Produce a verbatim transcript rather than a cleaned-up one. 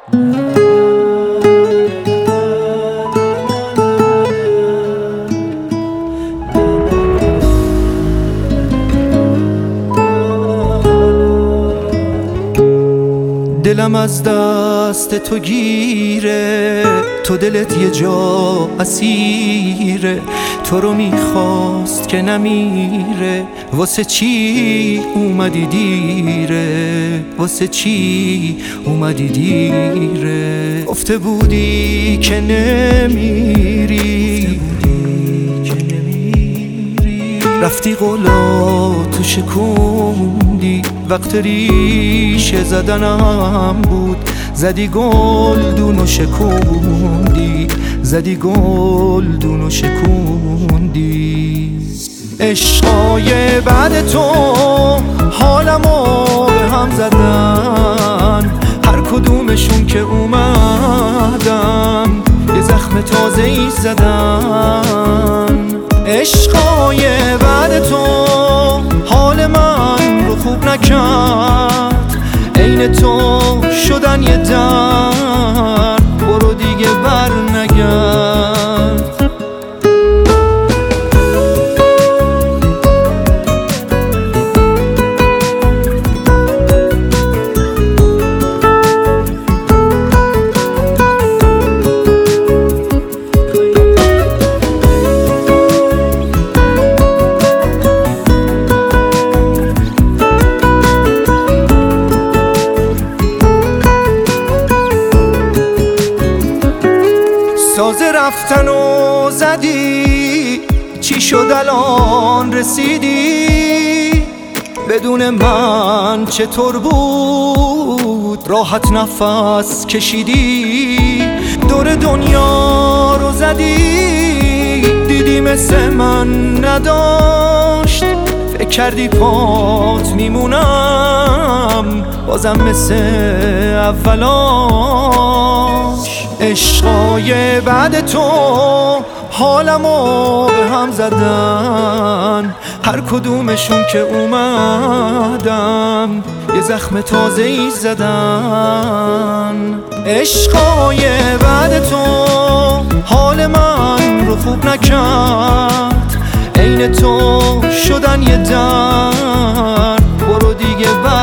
دلم از دست تو گیره، تو دلت یه جا اسیره، تو رو میخواست که نمیره، واسه چی اومدی دیره، واسه چی اومدی دیره. گفته بودی که نمیری، رفتی قولاتو شکوندی، وقت ریشه زدنم بود، زدی گلدونو شکوندی، زدی گلدونو شکوندی. عشقای بعد تو حالمو به هم زدن، هر کدومشون که اومدم یه زخم تازه‌ای زدن. عشقای بعد تو حال من رو خوب نکرد، عین تو شدن یه درد، برو دیگه بر نگرد. سازه رفتن و زدی، چی شد الان رسیدی؟ بدون من چطور بود راحت نفس کشیدی؟ دور دنیا رو زدی، دیدی مثل من نداشت، فکر کردی پات میمونم بازم مثل اولاش. عشقای بعد تو حالمو به هم زدن، هر کدومشون که اومدم یه زخم تازه‌ای زدن. عشقای بعد تو حال من رو خوب نکرد، عین تو شدن یه درد، برو دیگه